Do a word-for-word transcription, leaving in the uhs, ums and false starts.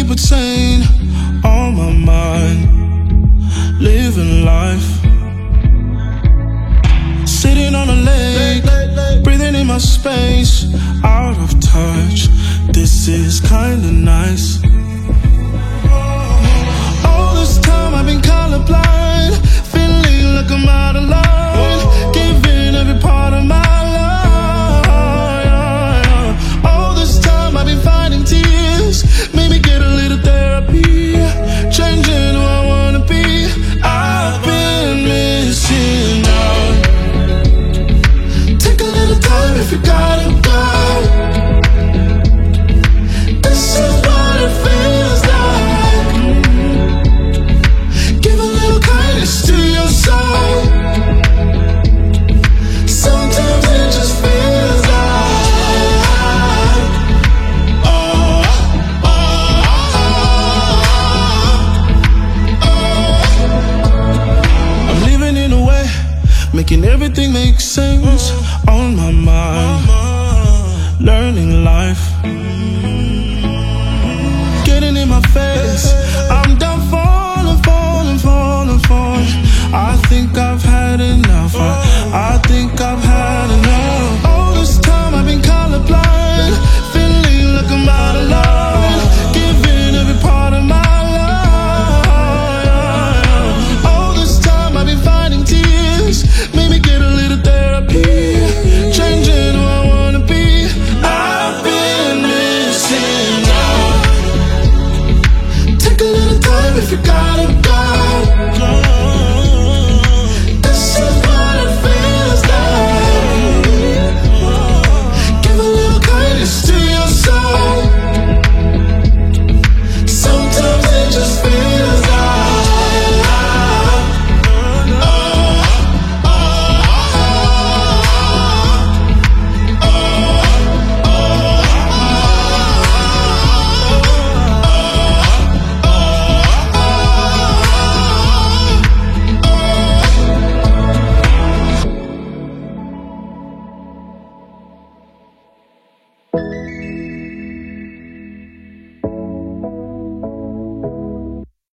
keep it sane on my mind. Living life, sitting on a lake, breathing in my space, out of touch. This is kinda nice. All this time I've been colorblind, feeling like I'm out of line, giving every part of my life. All this time I've been fighting tears, maybe get a little therapy, changing who I wanna be. I've been missing out. Take a little time if you gotta go. This is what it feels like. Give a little kindness to your soul. Sometimes it just feels like, oh, oh, oh, oh. I'm living in a way, making everything make sense on my mind. Learning life.